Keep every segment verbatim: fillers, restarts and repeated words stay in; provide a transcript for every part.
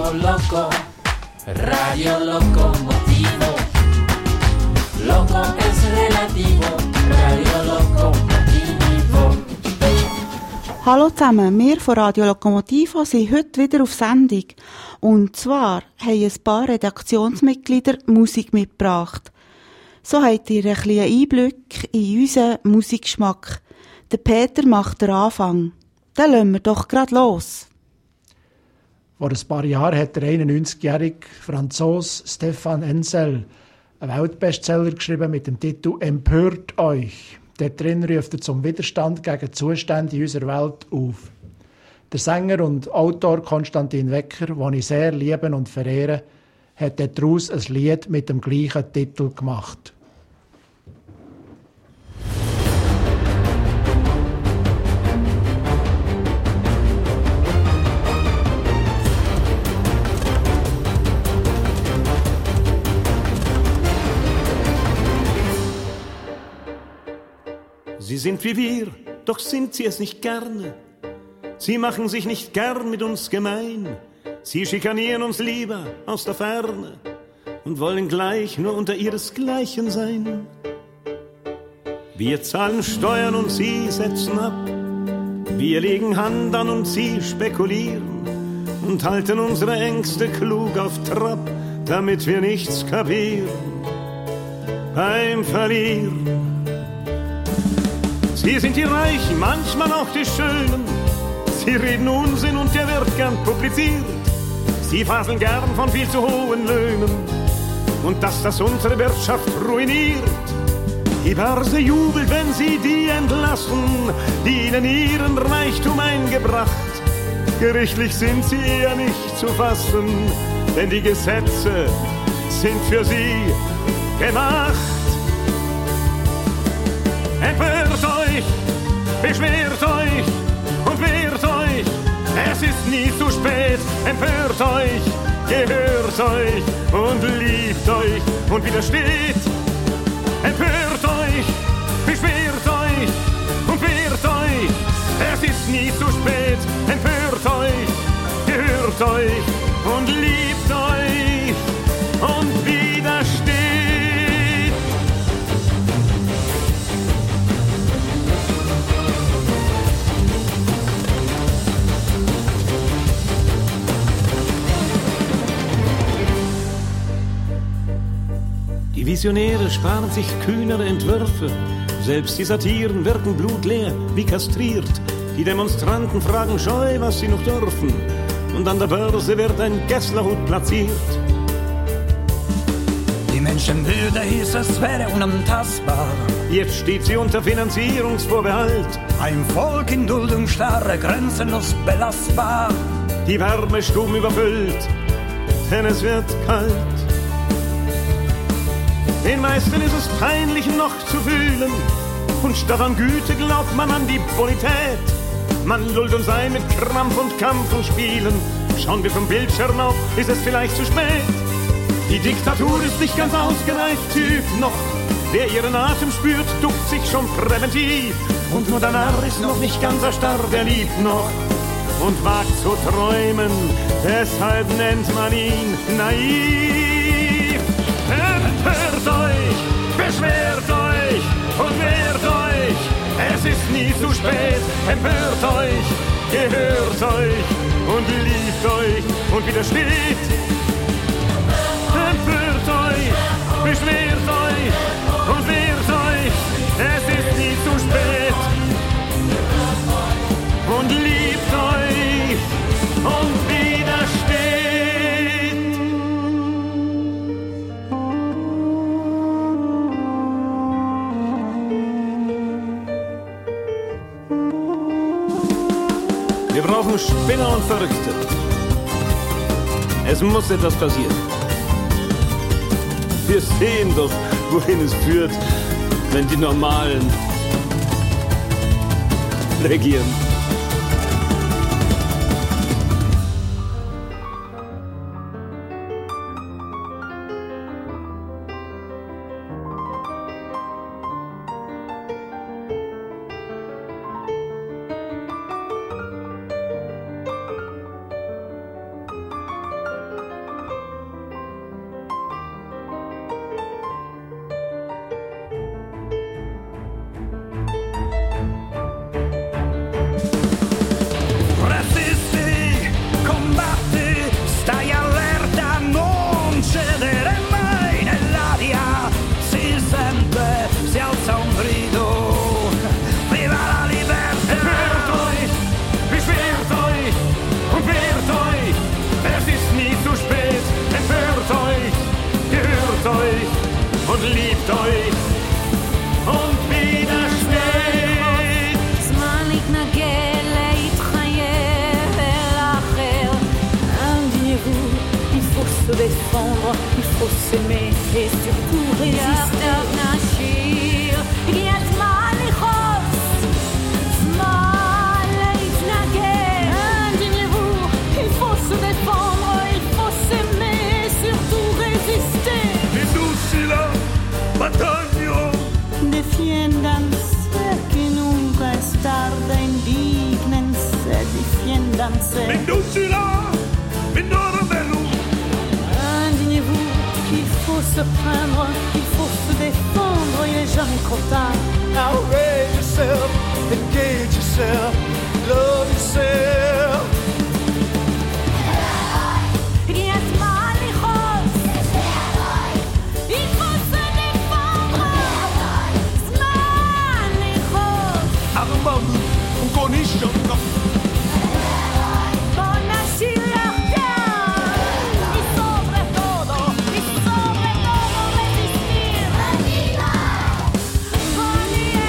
Loco, loco, Radio Locomotivo. Loco es relativo, Radio Locomotivo. Hallo zusammen, wir von Radio Locomotivo sind heute wieder auf Sendung. Und zwar haben ein paar Redaktionsmitglieder Musik mitgebracht. So habt ihr einen kleinen Einblick in unseren Musikgeschmack. Der Peter macht den Anfang. Dann lassen wir doch gerade los. Vor ein paar Jahren hat der einundneunzigjährige Franzose Stéphane Hensel einen Weltbestseller geschrieben mit dem Titel «Empört euch». Dort drin ruft er zum Widerstand gegen Zustände in unserer Welt auf. Der Sänger und Autor Konstantin Wecker, den ich sehr liebe und verehre, hat daraus ein Lied mit dem gleichen Titel gemacht. Sie sind wie wir, doch sind sie es nicht gerne. Sie machen sich nicht gern mit uns gemein. Sie schikanieren uns lieber aus der Ferne und wollen gleich nur unter ihresgleichen sein. Wir zahlen Steuern und sie setzen ab. Wir legen Hand an und sie spekulieren und halten unsere Ängste klug auf Trab, damit wir nichts kapieren beim Verlieren. Sie sind die Reichen, manchmal auch die Schönen. Sie reden Unsinn und der wird gern publiziert. Sie faseln gern von viel zu hohen Löhnen und dass das unsere Wirtschaft ruiniert. Die Börse jubelt, wenn sie die entlassen, die ihnen ihren Reichtum eingebracht. Gerichtlich sind sie eher nicht zu fassen, denn die Gesetze sind für sie gemacht. Empört euch, beschwert euch und wehrt euch, es ist nie zu spät. Empört euch, gehört euch und liebt euch und widersteht. Empört euch, beschwert euch und wehrt euch, es ist nie zu spät. Empört euch, gehört euch und liebt euch und widersteht. Die Visionäre sparen sich kühnere Entwürfe. Selbst die Satiren wirken blutleer, wie kastriert. Die Demonstranten fragen scheu, was sie noch dürfen. Und an der Börse wird ein Gesslerhut platziert. Die Menschenwürde hieß, es wäre unantastbar. Jetzt steht sie unter Finanzierungsvorbehalt. Ein Volk in Duldung starre, grenzenlos belastbar. Die Wärmestuben überfüllt, denn es wird kalt. Den meisten ist es peinlich noch zu fühlen. Und statt an Güte glaubt man an die Bonität. Man lullt uns ein mit Krampf und Kampf und Spielen. Schauen wir vom Bildschirm auf, ist es vielleicht zu spät. Die Diktatur ist nicht ganz ausgereift, übt noch. Wer ihren Atem spürt, duckt sich schon präventiv. Und nur der Narr ist noch nicht ganz erstarrt, er liebt noch und wagt zu träumen. Deshalb nennt man ihn naiv. Empört euch, beschwert euch und wehrt euch, es ist nie zu spät. Empört euch, gehört euch und liebt euch und widersteht. Empört euch, beschwert euch und wehrt euch, es ist nie zu spät. Und liebt euch und widersteht. Wir brauchen Spinner und Verrückte. Es muss etwas passieren. Wir sehen doch, wohin es führt, wenn die Normalen regieren. euch und widersteht. זמן להתנגד, להתחייב ולאחר. Indignez-vous, il faut se défendre, il faut s'aimer et surtout résister. נשיר, הגיע הזמן לכעוס, זמן להתנגד. Indignez-vous, il faut se défendre, il faut s'aimer et surtout résister. Riducila, battagno. Defiéndanse, que nunca es tarde, indígnense, defiéndanse. Riducila, Vindorbellum. Indignez-vous, il faut se craindre, il faut se défendre, il est jamais trop tard. Outrage yourself, engage yourself, love yourself. Il y a זמן לכעוס, il faut se défendre. זמן לכעוס. Armband und Cornichon. Bon nashir l'ardeur, y sobre todo, y sobre todo resistir. Bon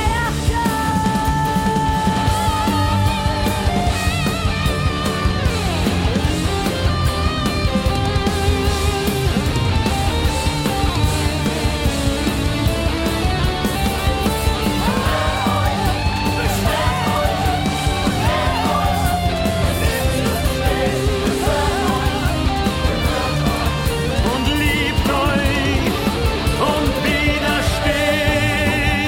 Und liebt euch und widersteht.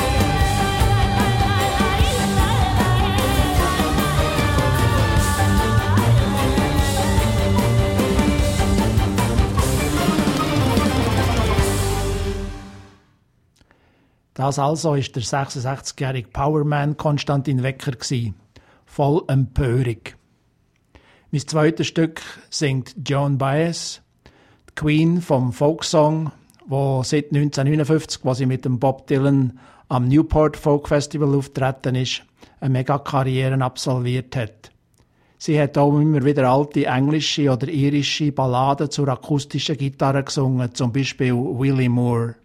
Das also ist der sechsundsechzigjährige Powerman Konstantin Wecker gsi, voll Empörung. Mein zweites Stück singt Joan Baez, die Queen vom Folksong, wo seit neunzehnhundertneunundfünfzig, wo sie mit dem Bob Dylan am Newport Folk Festival auftreten ist, eine Megakarriere absolviert hat. Sie hat auch immer wieder alte englische oder irische Balladen zur akustischen Gitarre gesungen, zum Beispiel Willie Moore.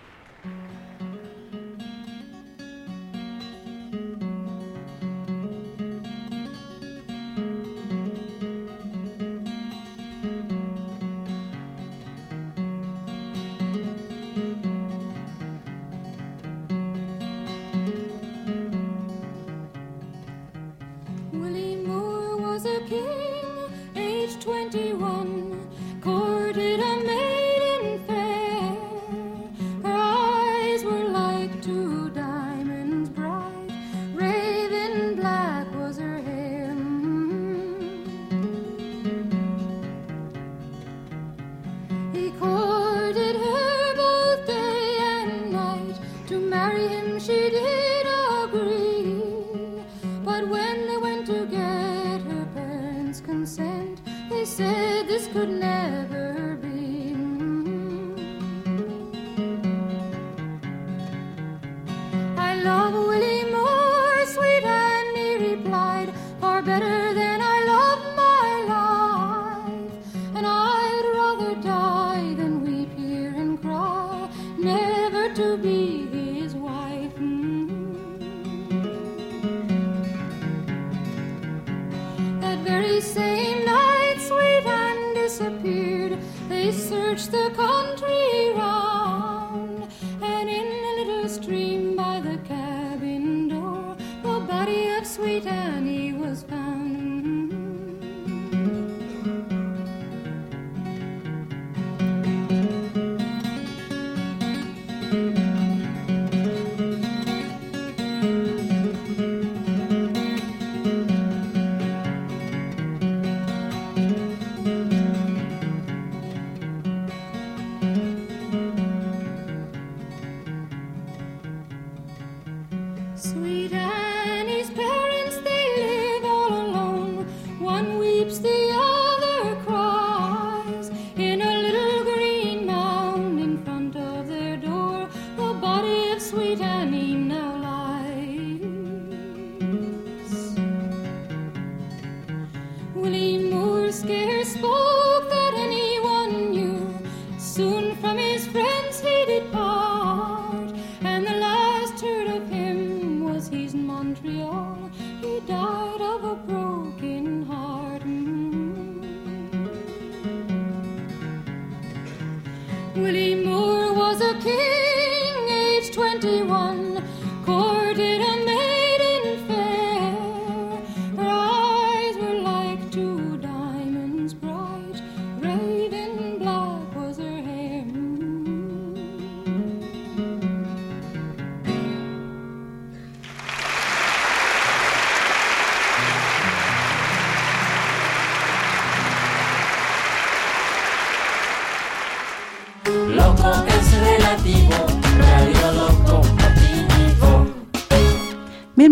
Willie Moore was a king, aged twenty-one, courted a maiden fair. Her eyes were like two diamonds bright, raven black was her hair. He courted her both day and night, to marry him she did agree. But when they went to get her parents' consent, they said this could never be. I love Willie Moore, sweet and he replied, far better than I love my life. And I'd rather die than weep here and cry, never to be his wife. That very same night, sweet and disappeared. They searched the country round, and in a little stream by the cabin door, the body of sweet Annie was found. Sweet Annie's parents, they live all alone.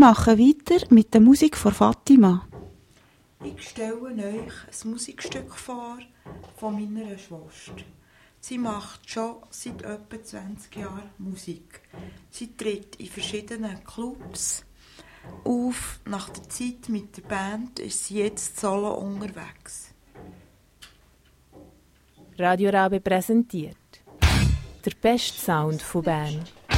machen weiter mit der Musik von Fatima. Ich stelle euch ein Musikstück vor von meiner Schwester. Sie macht schon seit etwa zwanzig Jahren Musik. Sie tritt in verschiedenen Clubs auf. Nach der Zeit mit der Band ist sie jetzt solo unterwegs. Radio Rabe präsentiert der beste Sound von Bern.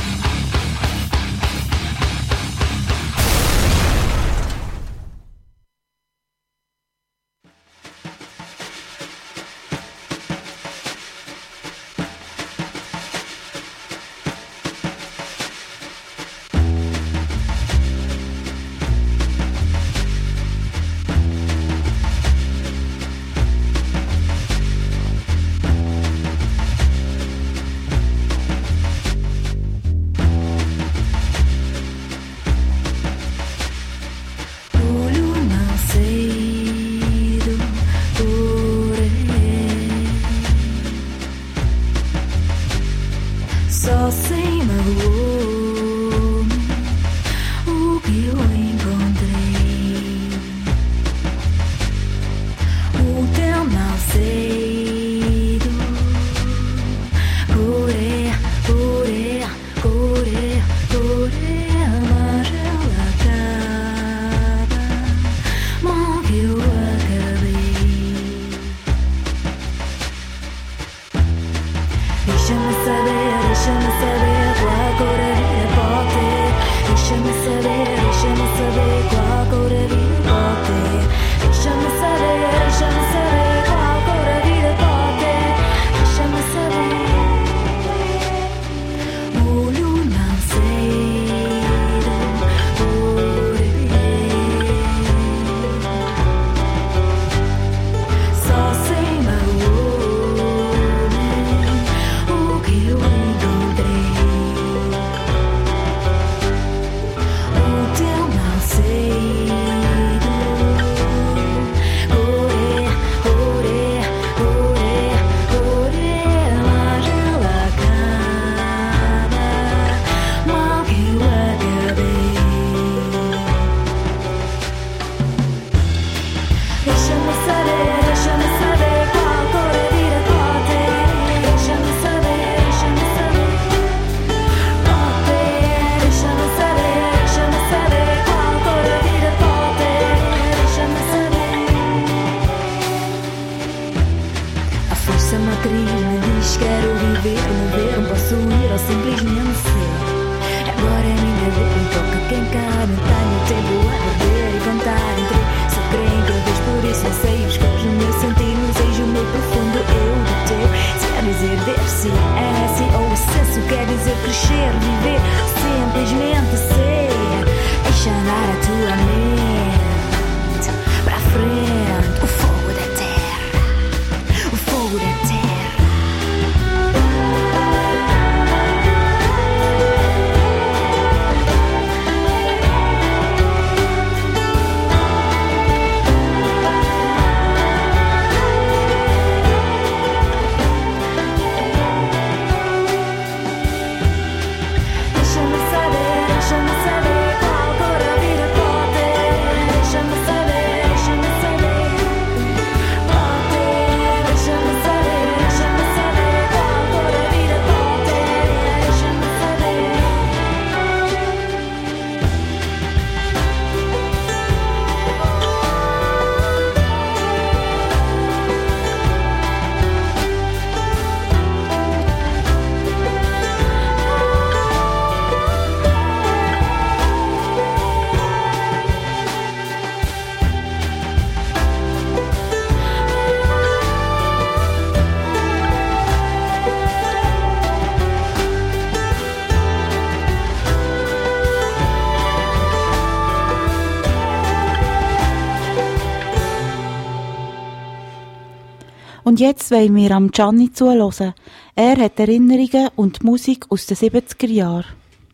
Und jetzt wollen wir am Gianni zuhören. Er hat Erinnerungen und Musik aus den siebziger Jahren.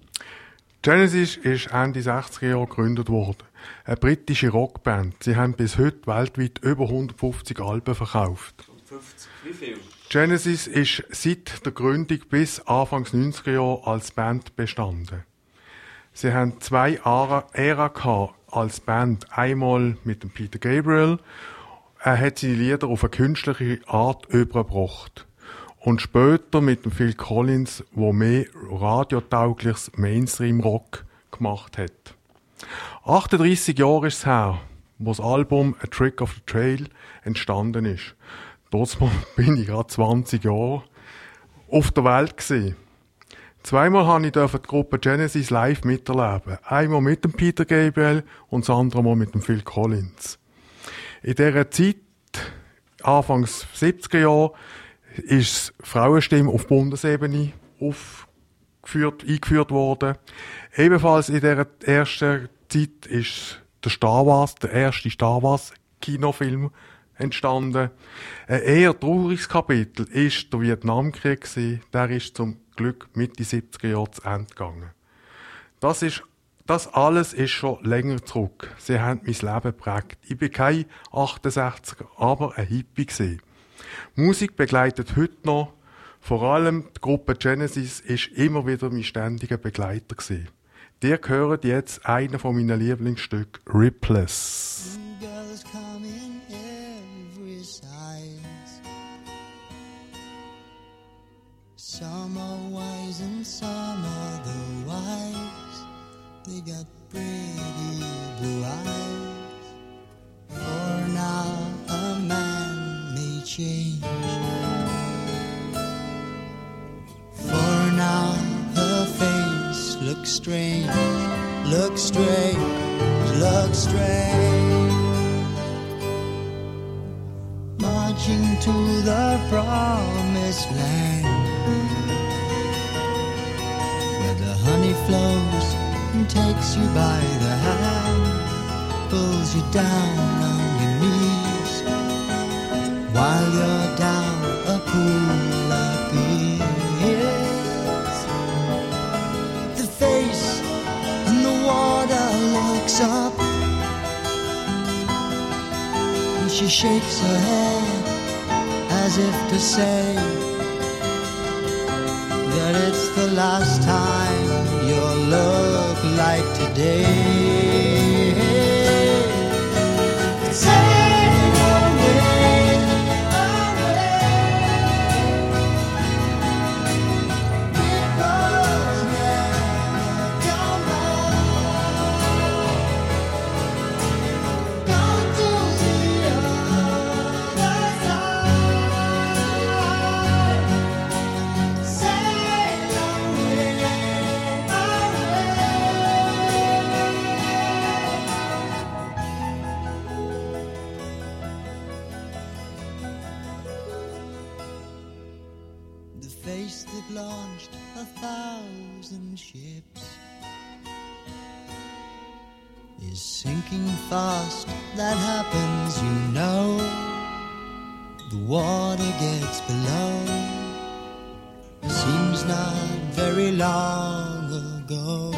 Genesis ist Ende sechziger Jahre gegründet worden. Eine britische Rockband. Sie haben bis heute weltweit über hundertfünfzig Alben verkauft. fünfzig? Wie viel? Genesis ist seit der Gründung bis Anfang neunziger Jahre als Band bestanden. Sie haben zwei Ära als Band. Einmal mit dem Peter Gabriel. Er hat seine Lieder auf eine künstliche Art übergebracht. Und später mit dem Phil Collins, der mehr radiotaugliches Mainstream-Rock gemacht hat. achtunddreissig Jahre ist es her, wo das Album A Trick of the Trail entstanden ist. Trotzdem bin ich gerade zwanzig Jahre auf der Welt gewesen. Zweimal durfte ich die Gruppe Genesis live miterleben. Einmal mit dem Peter Gabriel und das andere Mal mit dem Phil Collins. In dieser Zeit, Anfangs siebziger Jahre, ist Frauenstimme auf Bundesebene aufgeführt, eingeführt worden. Ebenfalls in dieser ersten Zeit ist der Star Wars, der erste Star Wars Kinofilm entstanden. Ein eher trauriges Kapitel ist der Vietnamkrieg gewesen. Der ist zum Glück Mitte siebziger Jahre zu Ende gegangen. Das ist, das alles ist schon länger zurück. Sie haben mein Leben geprägt. Ich bin kein achtundsechziger, aber ein Hippie gewesen. Musik begleitet heute noch. Vor allem die Gruppe Genesis ist immer wieder mein ständiger Begleiter gewesen. Dir gehört jetzt einer von meinen Lieblingsstücken, Ripless. Some are wise and some otherwise. They got pretty blue eyes. For now a man may change. For now her face looks strange, looks strange, looks strange. Marching to the promised land, honey flows and takes you by the hand, pulls you down on your knees while you're down a pool of peas. The face in the water looks up and she shakes her head as if to say that it's the last time you'll look like today. Sail away, away. Ripples never come back. Gone to the other side. Sail away, face that launched a thousand ships is sinking fast. That happens, you know. The water gets below. Seems not very long ago.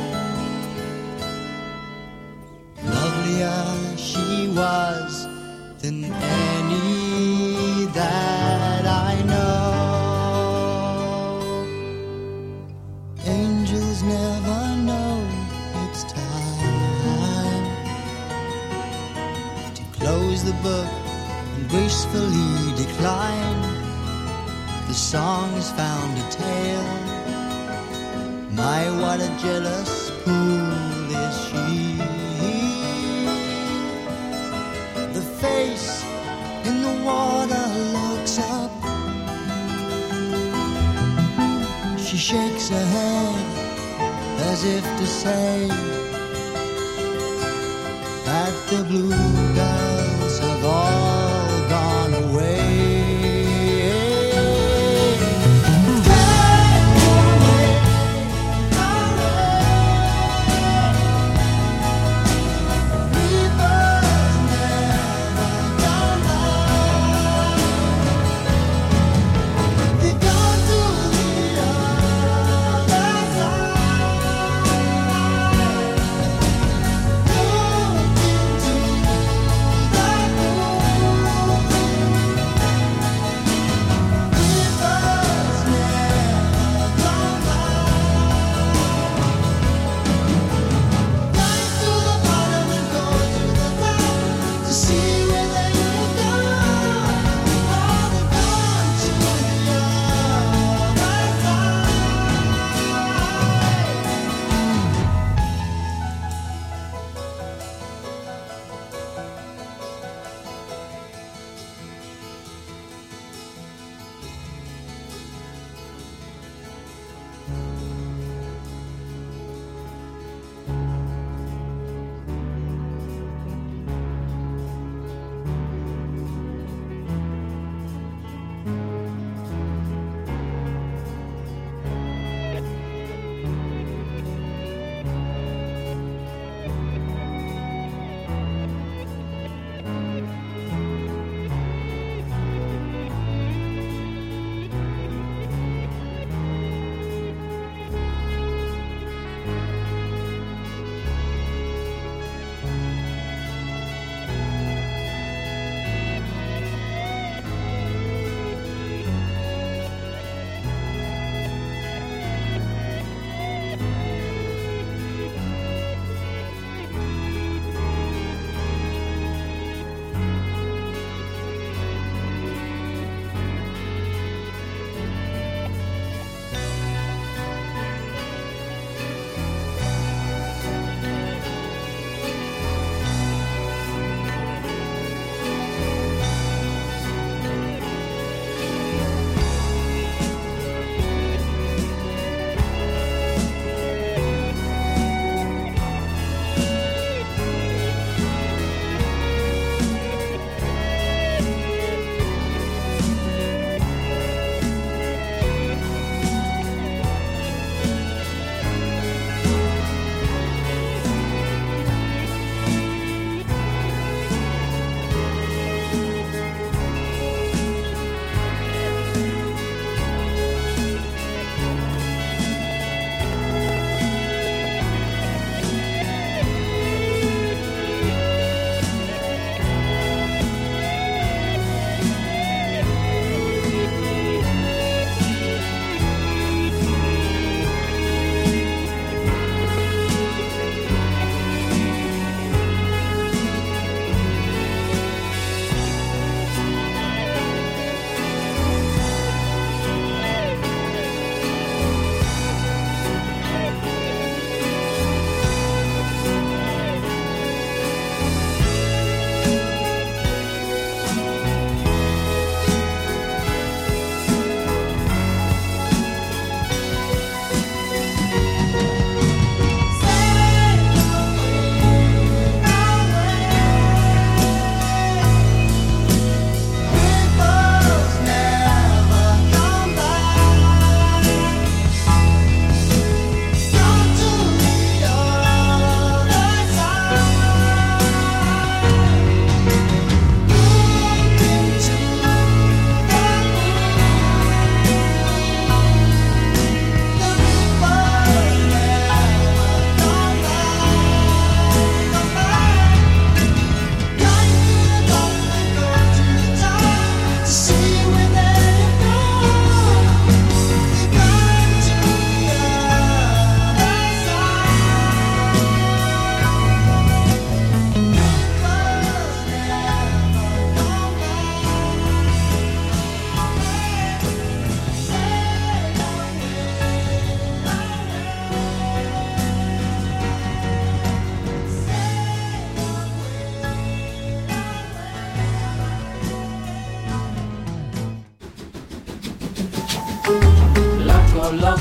Lovelier she was than any that I know. Angels never know it's time to close the book and gracefully decline. The song's found a tale. My, what a jealous fool is she. The face in the water looks up. She shakes her head as if to say that the blue girls have all gone away. The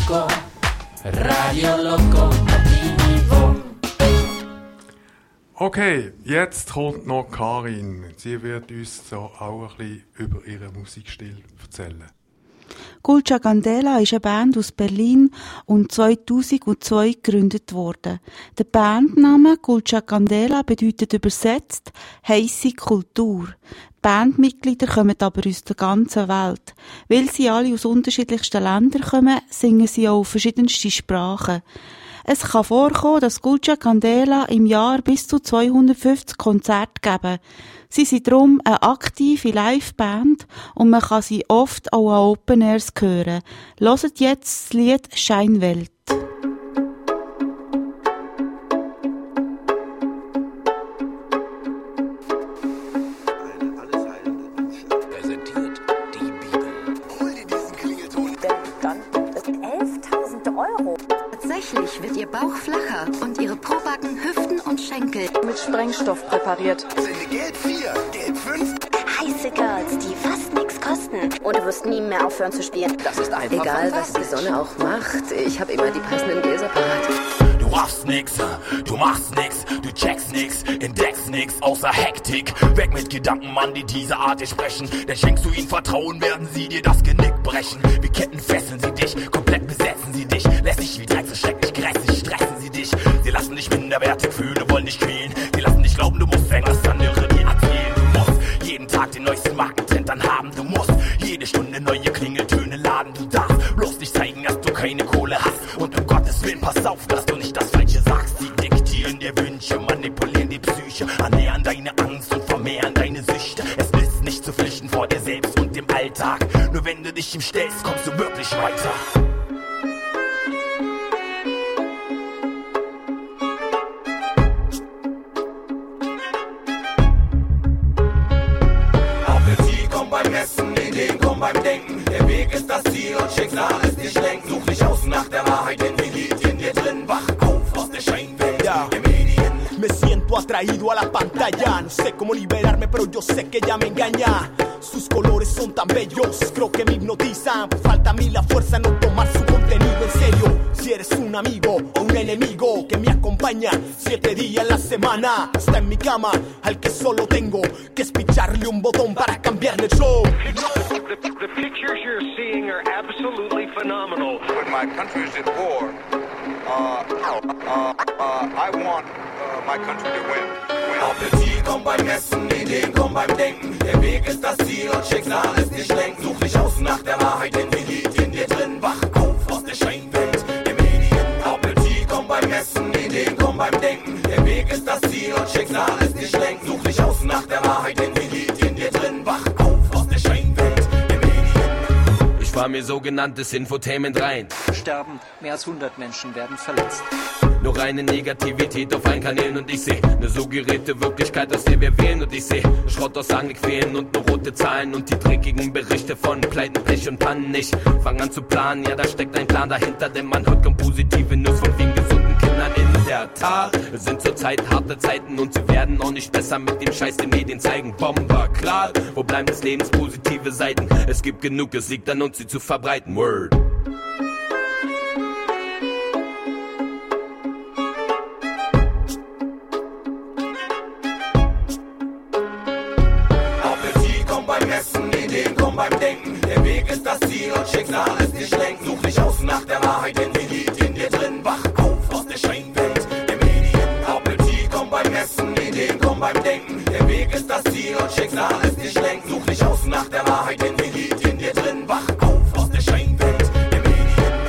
Loco, Radio Lokomotivo. Okay, jetzt kommt noch Karin. Sie wird uns so auch ein bisschen über ihren Musikstil erzählen. Culcha Candela ist eine Band aus Berlin und zweitausendzwei gegründet worden. Der Bandname Culcha Candela bedeutet übersetzt «heisse Kultur». Die Bandmitglieder kommen aber aus der ganzen Welt. Weil sie alle aus unterschiedlichsten Ländern kommen, singen sie auch verschiedenste Sprachen. Es kann vorkommen, dass Culcha Candela im Jahr bis zu zweihundertfünfzig Konzerte geben. Sie sind darum eine aktive Liveband und man kann sie oft auch an Open Airs hören. Hört jetzt das Lied «Scheinwelt». Präsentiert die Bibel. Hol dir diesen Klingelton. Der Bestand ist elftausend Euro. Tatsächlich wird ihr Bauch flacher und ihre Probacken, Hüften und Schenkel mit Sprengstoff präpariert. Geld vier, Geld fünf. Heiße Girls, die fast nichts kosten. Und du wirst nie mehr aufhören zu spielen. Das ist einfach egal, was die Sonne auch macht. Ich habe immer die passenden Gläser parat. Du raffst nix, du machst nix, du checkst nix, entdeckst nix, außer Hektik. Weg mit Gedanken, Mann, die diese Art sprechen. Denn schenkst du ihnen Vertrauen, werden sie dir das Genick brechen. Wie Ketten fesseln sie dich, komplett besetzen sie dich. Lässt dich wie Dreck, so schrecklich grässlich, stressen sie dich. Sie lassen dich minderwertig fühlen, wollen dich quälen. Sie lassen dich glauben, du musst irgendwas andere dir erzählen. Du musst jeden Tag den neuesten Markentrend dann haben. Du musst jede Stunde neue Klingeltöne laden. Du darfst bloß nicht zeigen, dass du keine Kohle hast. Und um Gottes Willen, pass auf, dass du nicht das Falsche sagst. Sie diktieren dir Wünsche, manipulieren die Psyche, ernähren deine Angst und vermehren deine Süchte. Es ist nicht zu flüchten vor dir selbst und dem Alltag. Nur wenn du dich ihm stellst, kommst du wirklich weiter. Appetit kommt beim Essen, Ideen kommen beim Denken. Der Weg ist das Ziel und Schicksal ist nicht lenken. Such nicht außen nach der Wahrheit, denn sie liegt in dir drin. Wach auf aus der Scheinwelt der Medien. Me siento atraído a la pantalla. No sé cómo liberarme, pero yo sé que ella me engaña. Sus colores son tan bellos, creo que me hipnotizan. Falta a mí la fuerza en no tomar su contenido en serio. Si eres un amigo o un enemigo que me acompaña siete días en la semana, está en mi cama, al que solo tengo que es picharle un botón para cambiarle el show. The, the pictures you're seeing are absolutely phenomenal. When my country is at war, uh, uh, uh, I want uh, my country to win. win. Appetit kommt beim Essen, Ideen kommen beim Denken. Der Weg ist das Ziel und Schicksal ist nicht lenken. Such nicht außen nach der Wahrheit, denn sie liegt in dir drin. Wach auf aus der Scheinwelt der Medien. Appetit kommt beim Essen, Ideen kommen beim Denken. Der Weg ist das Ziel und Schicksal ist nicht lenken. Such nicht außen nach der Wahrheit, denn sie liegt in dir drin. Wach auf aus der Scheinwelt der Medien. Ich fahr mir sogenanntes Infotainment rein. Sterben, mehr als hundert Menschen werden verletzt. Nur reine Negativität auf allen Kanälen und ich seh ne suggerierte Wirklichkeit, aus der wir wählen. Und ich seh Schrottaussagen, die quälen und nur rote Zahlen und die dreckigen Berichte von Pleiten, Pech und Pannen. Ich fang an zu planen, ja da steckt ein Plan dahinter, denn man hört kaum positive News von vielen gesunden Kindern in der Tat. Es sind zurzeit harte Zeiten und sie werden auch nicht besser mit dem Scheiß, den Medien zeigen. Bomber, klar, wo bleiben des Lebens positive Seiten? Es gibt genug, es liegt an uns, sie zu verbreiten. Word. Ideen kommen beim Denken. Der Weg ist das Ziel und Schicksal ist nicht lenken. Such nicht außen nach der Wahrheit, denn sie liegt in dir drin. Wach auf aus der Scheinwelt der Medien. Appetit kommt beim Essen, Ideen kommen beim Denken. Der Weg ist das Ziel und Schicksal ist nicht lenken. Such nicht außen nach der Wahrheit, denn sie liegt in dir drin. Wach auf aus der Scheinwelt der Medien.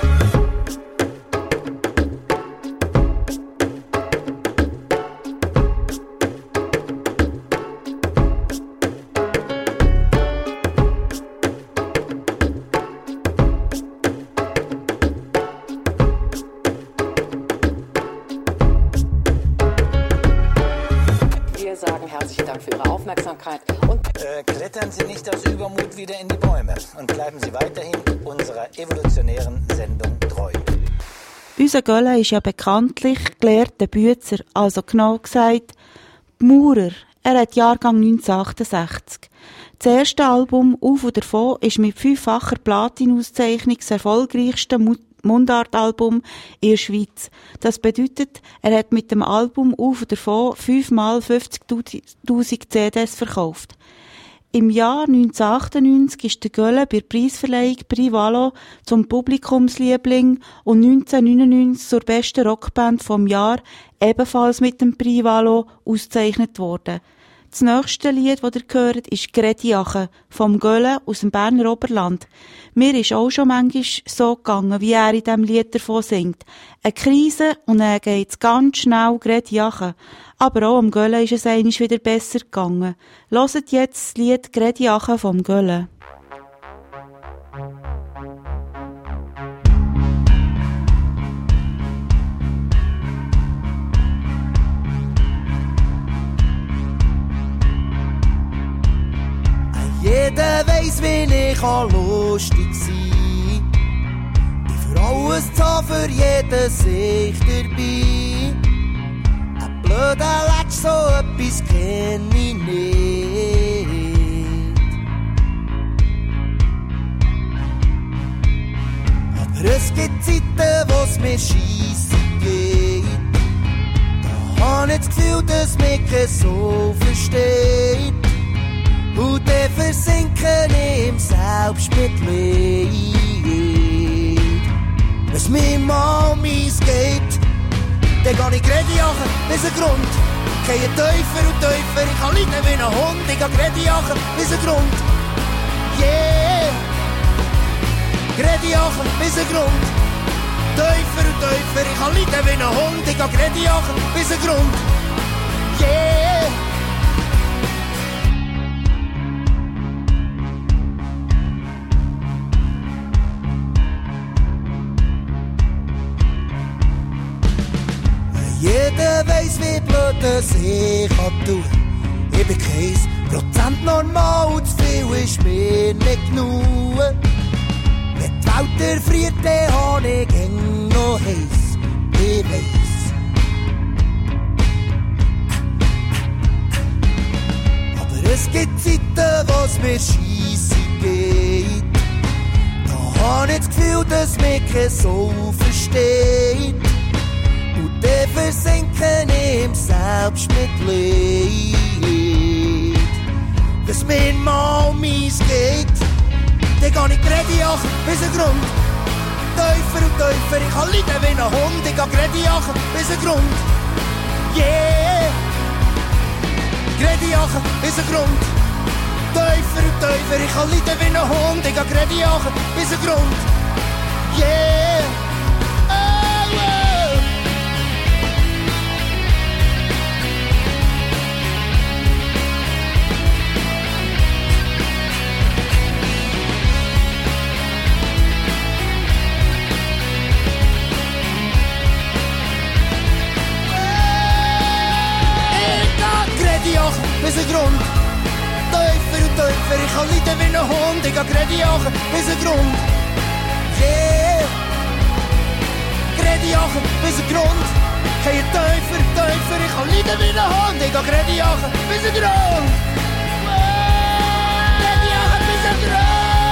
Herzlichen Dank für Ihre Aufmerksamkeit. Und äh, klettern Sie nicht aus Übermut wieder in die Bäume und bleiben Sie weiterhin unserer evolutionären Sendung treu. Unser Gölle ist ja bekanntlich gelehrter Büzer, also genau gesagt Maurer. Er hat Jahrgang neunzehnhundertachtundsechzig. Das erste Album «Auf und davon» ist mit fünffacher Platinauszeichnung das erfolgreichste Mu- Mundartalbum in der Schweiz. Das bedeutet, er hat mit dem Album auf und davon fünfmal fünfzigtausend C Ds verkauft. Im Jahr neunzehnhundertachtundneunzig ist der Gölle bei der Preisverleihung Prix Valo zum Publikumsliebling und neunzehnhundertneunundneunzig zur besten Rockband vom Jahr ebenfalls mit dem Prix Valo ausgezeichnet worden. Das nächste Lied, das ihr hört, ist «Grediache» vom Gölle aus dem Berner Oberland. Mir ist auch schon manchmal so gegangen, wie er in diesem Lied davon singt. Eine Krise und dann geht's ganz schnell «Grediache». Aber auch am Gölle ist es einmal wieder besser gegangen. Hört jetzt das Lied «Grediache» vom Gölle. Jeder weiss, wie ich auch lustig sein. Die Frau ist so für jeden sich dabei. Ein blöder Latsch, so etwas kenn ich nicht. Aber es gibt Zeiten, wo's mir scheisse geht. Da hab ich das Gefühl, dass mich kein so versteht. Und dann versinken im Selbstmitleid. Wenn's mir mal mies geht, dann geh ich Grediache bis ein Grund. Gehe tiefer und tiefer, ich kann leiden wie ein Hund. Ich geh Grediache bis ein Grund. Yeah! Grediache bis ein Grund. Tiefer und tiefer, ich kann leiden wie ein Hund. Ich geh Grediache bis ein Grund. Yeah! Jeder weiss, wie blöd es ich kann tun. Ich bin kein Prozent normal und zu viel ist mir nicht genug. Wenn die Welt erfriert, dann hab ich gäng noch heiß. Ich weiss. Aber es gibt Zeiten, wo's mir scheisse geht. Da hab ich das Gefühl, dass mich kein so versteht. Und dann versinken im Selbstmitleid. Wenn's mir mal mies geht, dann geh ich Grediache bis ein Grund. Tiefer und tiefer, ich kann leiden wie ein Hund. Ich geh Grediache bis ein Grund. Yeah! Grediache bis ein Grund. Tiefer und tiefer, ich kann leiden wie ein Hund. Ich geh Grediache bis ein Grund. Yeah! Oh, yeah. Grediache bis ein Grund. Tiefer und tiefer, ich kann leiden wie ein Hund. Ich geh Grediache bis ein Grund. Yeah! Grediache bis ein Grund. Gehe tiefer, tiefer, ich kann leiden wie ein Hund. Ich geh Grediache bis ein Grund. Grediache bis ein Grund.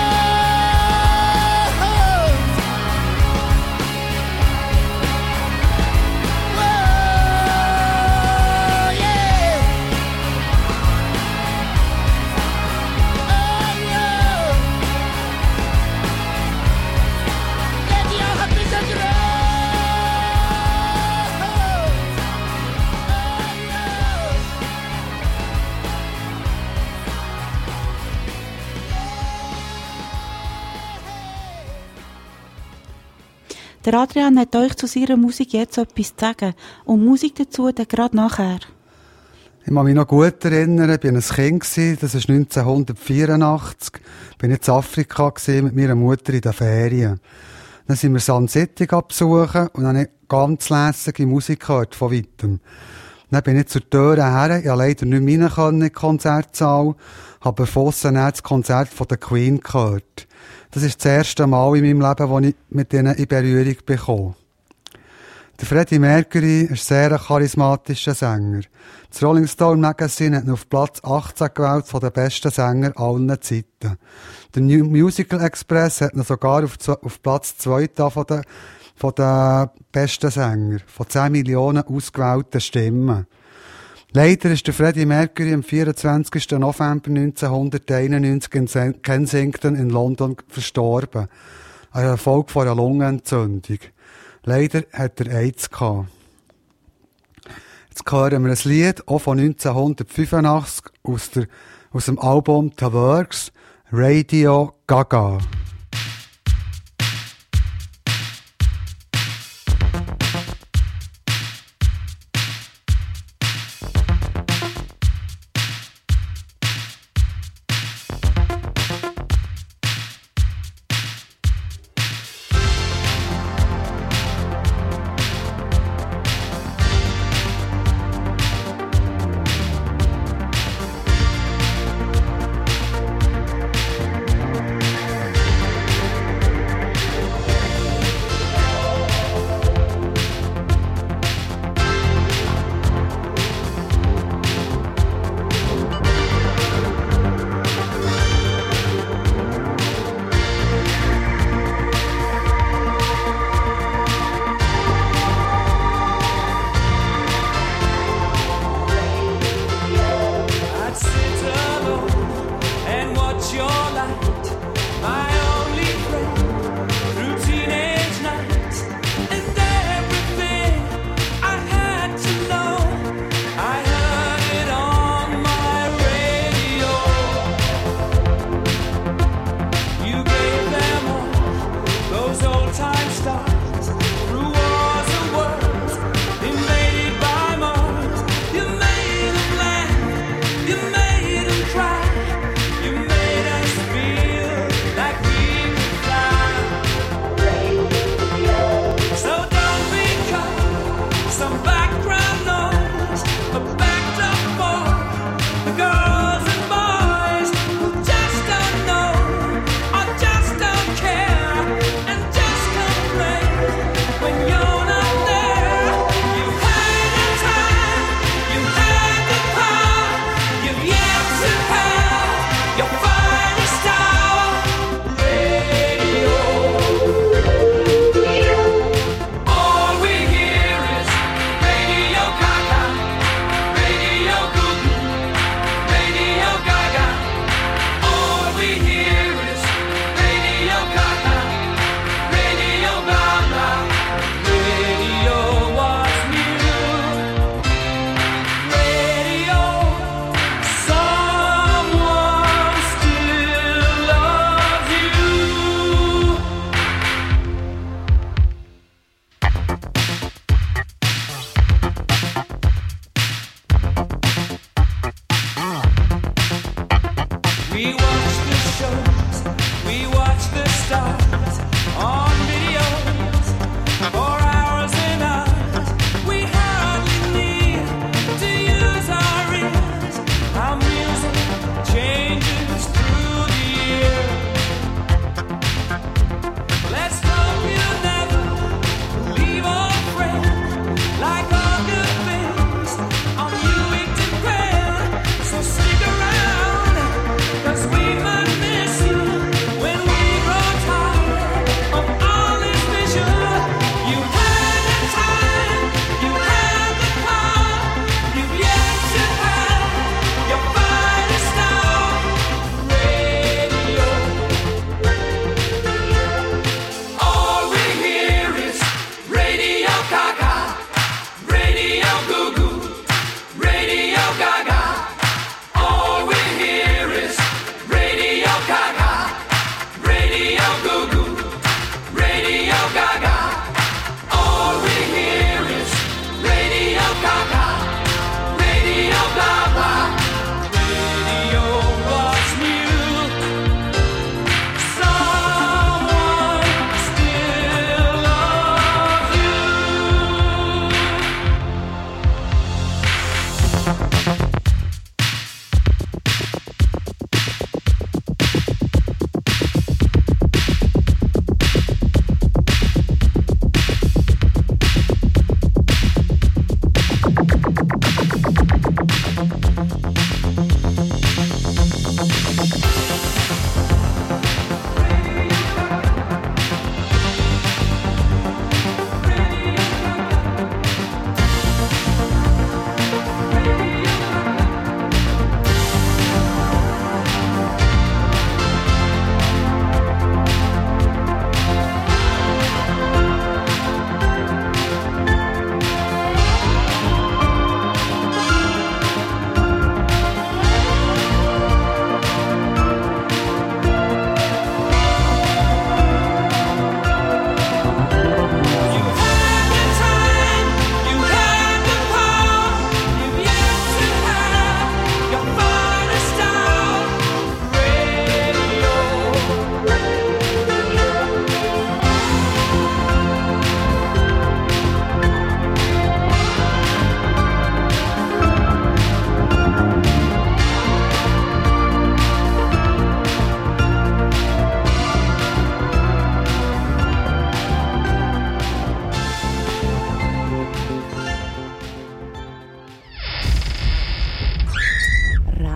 Der Adrian hat euch zu seiner Musik jetzt etwas zu sagen. Und Musik dazu dann gerade nachher. Ich kann mich noch gut erinnern, ich war ein Kind, das war neunzehnhundertvierundachtzig. Ich war in Afrika mit meiner Mutter in den Ferien. Dann sind wir Sun City besuchen und dann habe ich ganz lässige Musik gehört von weitem. Dann bin ich zur Tür her, ich konnte leider nicht mehr rein in die Konzertsaal, habe befossen das Konzert von der Queen gehört. Das ist das erste Mal in meinem Leben, wo ich mit denen in Berührung bekomme. Der Freddie Mercury ist sehr ein charismatischer Sänger. Das Rolling Stone Magazine hat ihn auf Platz achtzehn gewählt von den besten Sängern aller Zeiten. Der New Musical Express hat ihn sogar auf, auf Platz zwei da von den, von den besten Sängern, von zehn Millionen ausgewählten Stimmen. Leider ist der Freddie Mercury am vierundzwanzigsten November neunzehnhunderteinundneunzig in Kensington in London verstorben. An der Folge von einer Lungenentzündung. Leider hat er AIDS gehabt. Jetzt hören wir ein Lied, auch von neunzehnhundertfünfundachtzig, aus, der, aus dem Album The Works, Radio Gaga.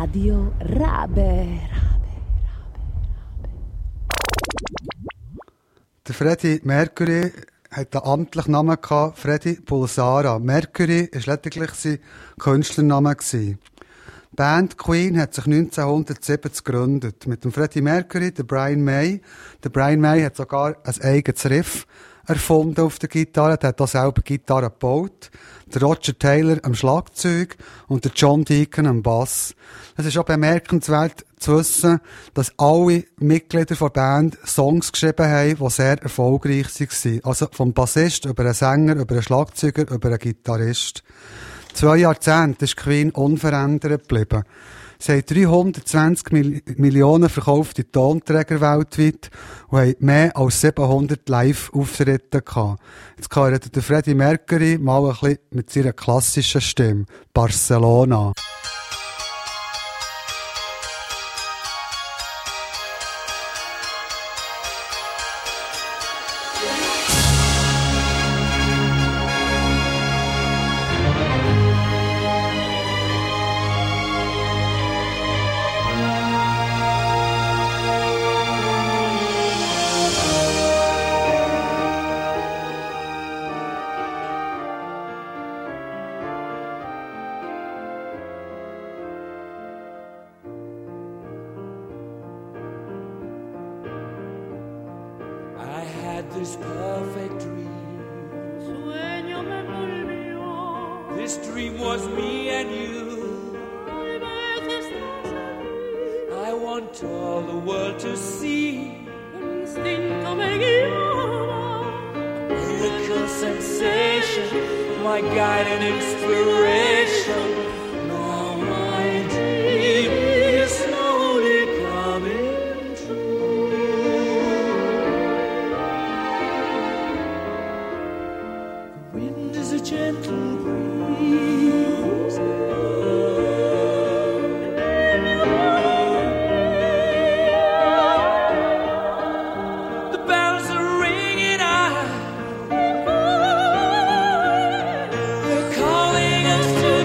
Radio Rabe. Der Freddie Mercury hat den amtlichen Namen gehabt, Freddie Bulsara. Mercury war lediglich sein Künstlername. Die Band Queen hat sich neunzehnhundertsiebzig gegründet. Mit dem Freddie Mercury, der Brian May. Der Brian May hat sogar ein eigenes Riff erfunden auf der Gitarre. Der hat auch selber Gitarre gebaut. Der Roger Taylor am Schlagzeug und der John Deacon am Bass. Es ist auch bemerkenswert zu wissen, dass alle Mitglieder der Band Songs geschrieben haben, die sehr erfolgreich waren. Also vom Bassist über einen Sänger, über einen Schlagzeuger, über einen Gitarrist. Zwei Jahrzehnte ist Queen unverändert geblieben. Sie haben dreihundertzwanzig Millionen verkaufte Tonträger weltweit und haben mehr als siebenhundert Live-Auftritte gehabt. Jetzt hört der Freddie Mercury mal ein bisschen mit seiner klassischen Stimme. Barcelona. This perfect dream. Sueño me volvió. This dream was me and you. I want all the world to see. El instinto me guiaba. Miracle sensation, my guide and inspiration. Now my dream is slowly coming true. A gentle breeze. The bells are ringing out. They're calling us to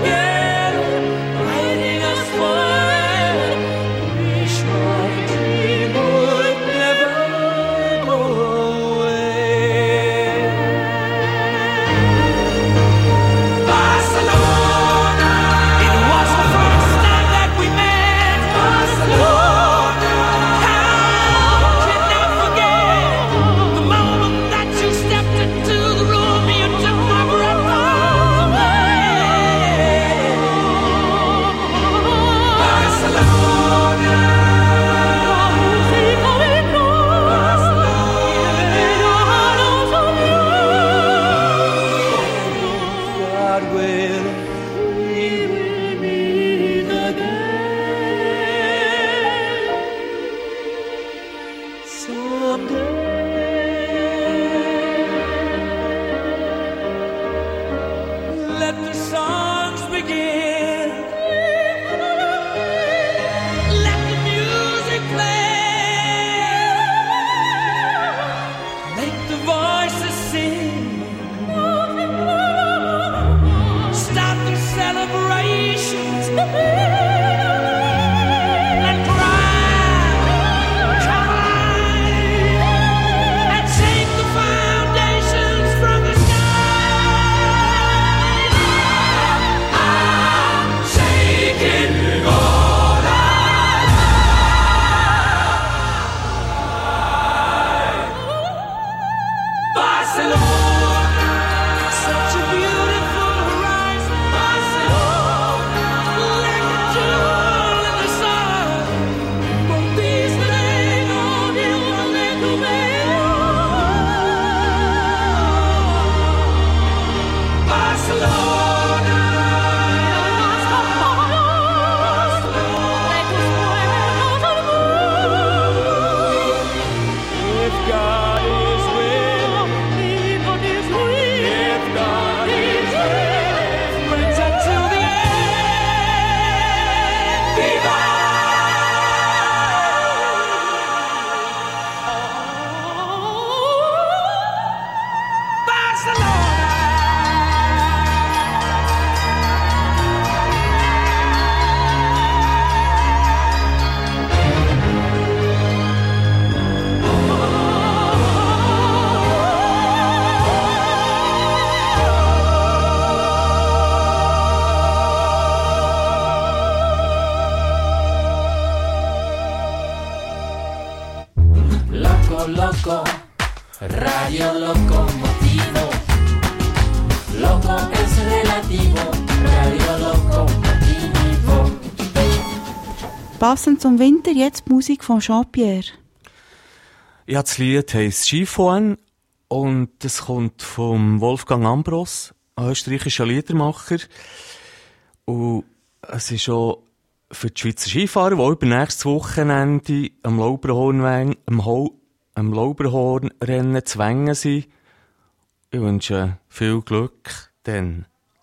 Loco, Radio Locomotivo. Loco es relativo, Radio Locomotivo. Passend zum Winter jetzt die Musik von Jean-Pierre. Ja, das Lied heisst Skifahren und es kommt vom Wolfgang Ambros, ein österreichischer Liedermacher. Und es ist auch für die Schweizer Skifahrer, die übernächstes Wochenende am Lauberhorn, am, Ho- am Lauberhornrennen zu Wengen sind. Ich wünsche viel Glück dann.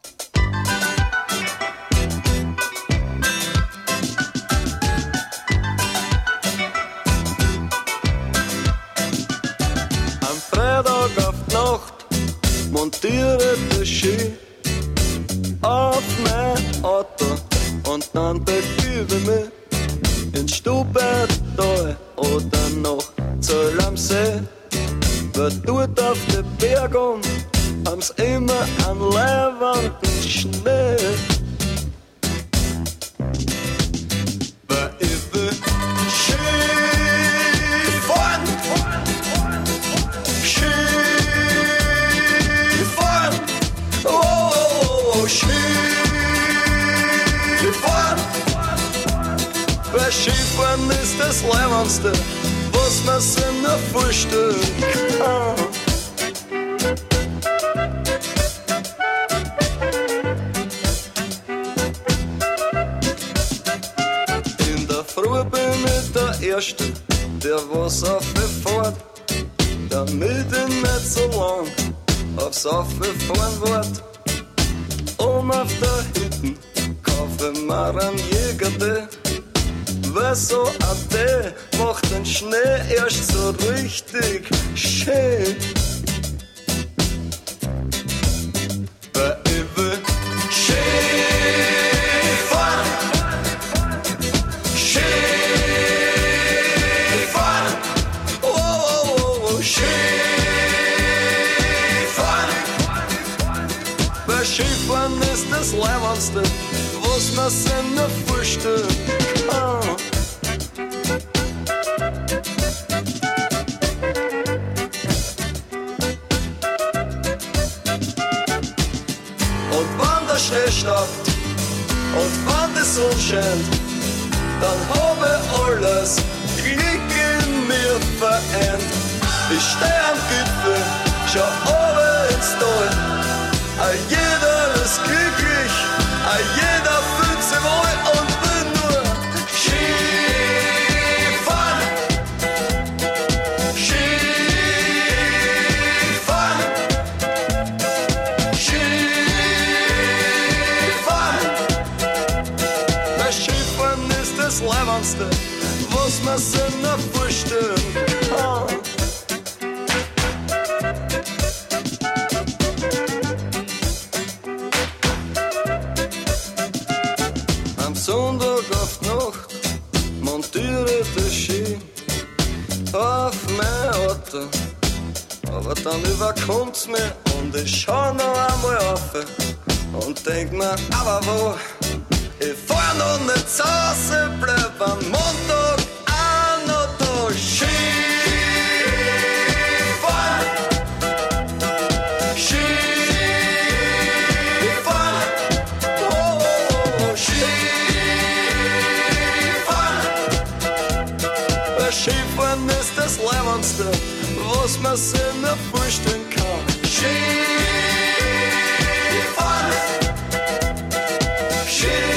Am Freitag auf die Nacht montiere den Ski auf mein Auto und dann begebe mich ins Stubbertal oder noch Zöll am See. Wer tut auf den Bergen, haben's immer an leibenden Schnee. Wer ich will Skifahren, Skifahren, oh, Skifahren. Wer Skifahren ist das Leibendste, was man sich nur vorstellen kann. In der Früh bin ich der Erste, der was auffährt, damit ich nicht so lang aufs Auffahren wart. Und auf der Hütte kaufe ich mir einen Jäger, weil so ein Tee macht den Schnee erst so richtig schön. Weil ich will Skifahren, Skifahren, oh, oh, oh, Skifahren. Weil Skifahren ist das Leibendste, was man sich nur vorstellen kann. Schnee stoppt und wenn die Sonne scheint, dann habe ich alles Glück in mir vereint. Ich steh am Gipfel, schau oben ins Tal, all jeder ist glücklich, all jeder fühlt sich wohl und will nur Skifahren, Skifahren, Skifahren ist das Leibendste, was man sich nur vorstellen kann. Am Sonntag auf die Nacht montiere ich den Ski auf mein Auto, aber dann überkommt's mir und ich schau noch einmal auf und denk mir, aber wo? Ich fahr noch nicht zu Hause, bleib am Montag auch noch da. Skifahren, Skifahren, oh, Skifahren. Weil Skifahren ist das Leibendste, was man sich nur vorstellen kann. Skifahren, Skifahren.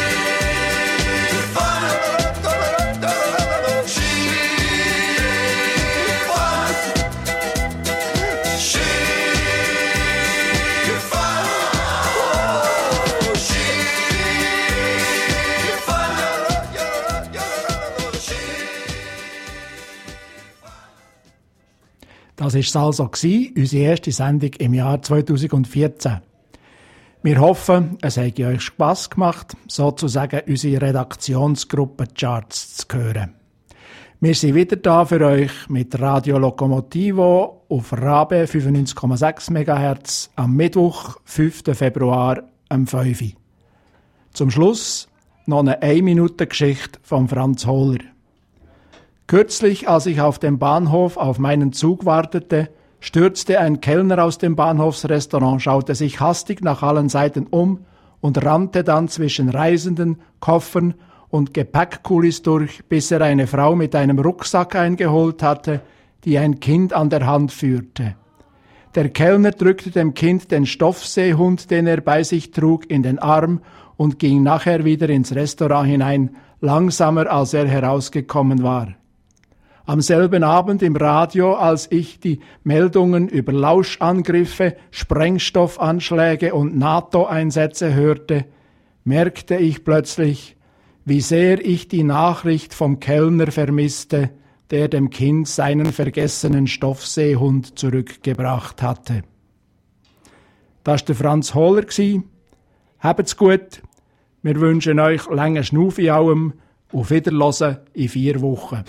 Das war es also, unsere erste Sendung im Jahr zweitausendvierzehn. Wir hoffen, es hat euch Spass gemacht, sozusagen unsere Redaktionsgruppen-Charts zu hören. Wir sind wieder da für euch mit Radio Locomotivo auf Rabe fünfundneunzig Komma sechs Megahertz am Mittwoch, fünften Februar, um fünf Uhr. Zum Schluss noch eine ein Minute Geschichte von Franz Hohler. Kürzlich, als ich auf dem Bahnhof auf meinen Zug wartete, stürzte ein Kellner aus dem Bahnhofsrestaurant, schaute sich hastig nach allen Seiten um und rannte dann zwischen Reisenden, Koffern und Gepäckkulis durch, bis er eine Frau mit einem Rucksack eingeholt hatte, die ein Kind an der Hand führte. Der Kellner drückte dem Kind den Stoffseehund, den er bei sich trug, in den Arm und ging nachher wieder ins Restaurant hinein, langsamer als er herausgekommen war. Am selben Abend im Radio, als ich die Meldungen über Lauschangriffe, Sprengstoffanschläge und NATO-Einsätze hörte, merkte ich plötzlich, wie sehr ich die Nachricht vom Kellner vermisste, der dem Kind seinen vergessenen Stoffseehund zurückgebracht hatte. Das war der Franz Hohler. Habt's gut. Wir wünschen euch lange Schnuff in allem. Auf Wiederhören in vier Wochen.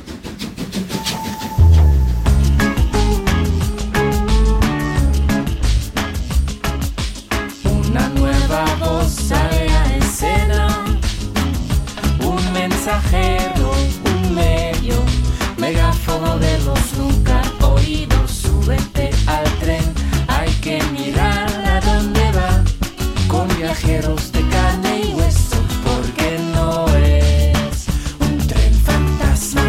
Una nueva voz sale a escena, un mensajero, un medio, megáfono de los nunca oídos. Súbete al tren, hay que mirar a dónde va, con viajeros de carne y hueso, porque no es un tren fantasma.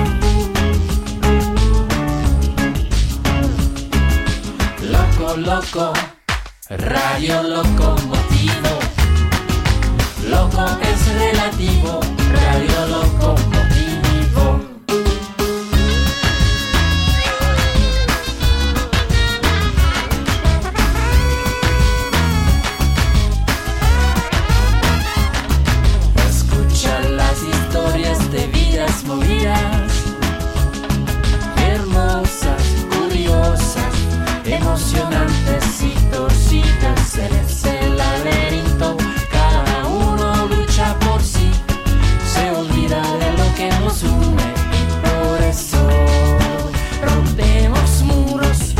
Loco, loco, radio locomotivo. Loco es relativo, radio locomotivo. Escucha las historias de vidas movidas, hermosas, curiosas, emocionantes y torcidas en ese laberinto. Cada uno lucha por sí, se olvida de lo que nos une y por eso rompemos muros.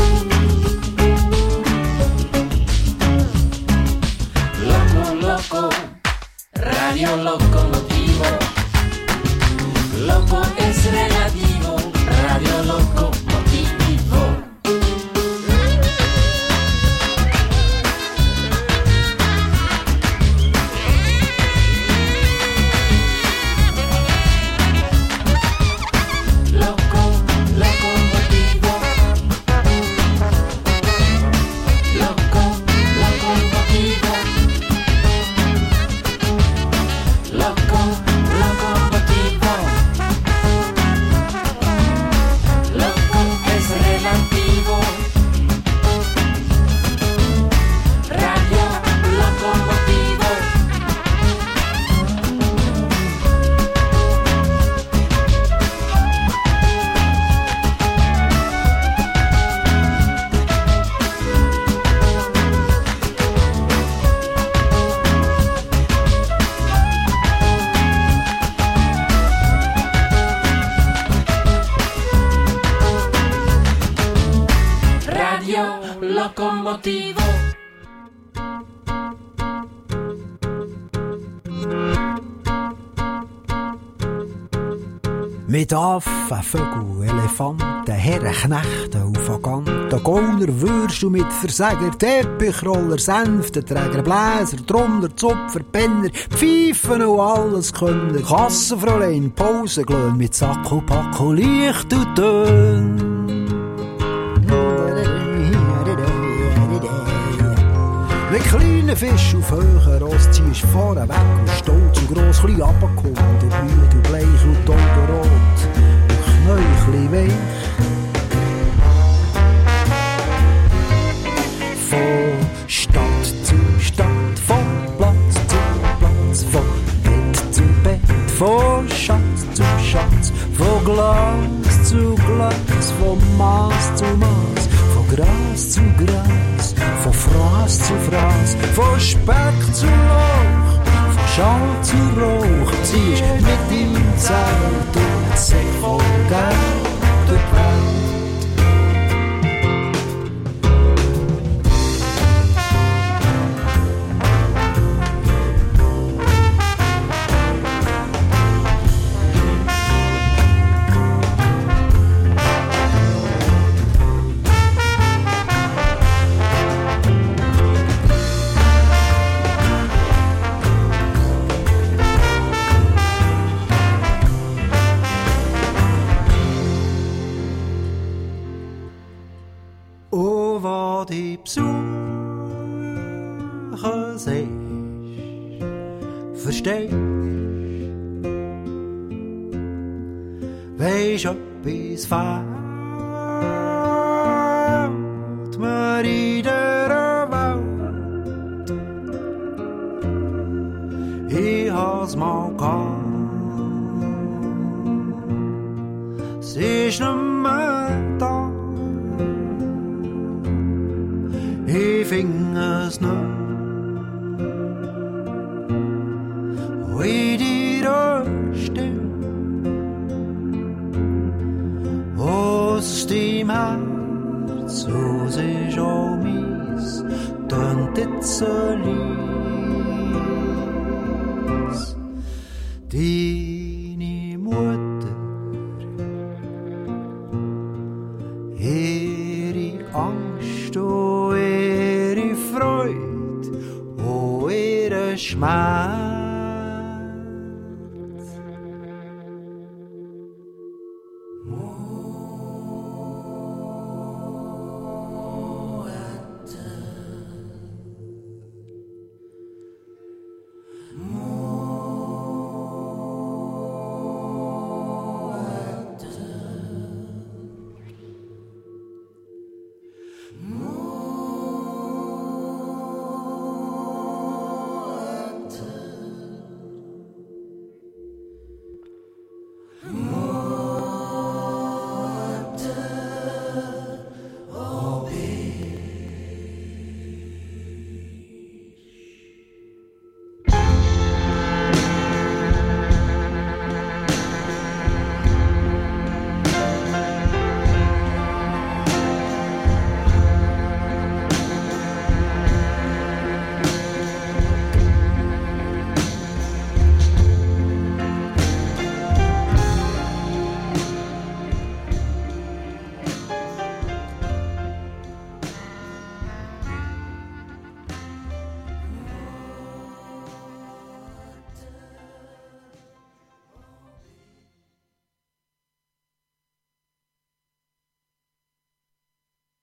Loco, loco, radio locomotivo. Loco es relativo, radio locomotivo. Locomotivo. Mit Affen, Vögel, Elefanten, Herren, Knechten und Vaganten, Gauner, Würstel mit Versäger, Teppichroller, Sänftenträger, Bläser, Trommler, Zupfer, Penner, Pfeifen und alles Könner, Kassenfräulein, Pausenglöhn mit Sack und Pack und Licht und Tön. Wie kleine Fisch auf höher Ross ziehst vorne weg und stolz und gross, klein runtergekommen, und müde und bleich und augenrot und Knäuchli weich. Von Stadt zu Stadt, von Platz zu Platz, von Bett zu Bett, von Schatz zu Schatz, von Glas zu Glas, von Maß zu Maß, von Gras zu Gras, von Fraß zu Fraß, von Speck zu Lauch, von Schal zu Rauch, ziehst mit im Zelt und Säck voll Geld durch die Welt. wo die besuchen sich, verstehst. Weisst, etwas fehlt mir in der Welt. Ich hab's mal gehabt, es ist nicht mehr da. Ich fing es nicht, wie die Röste aus dem Herz, so ist auch meins, tönt jetzt so lieb.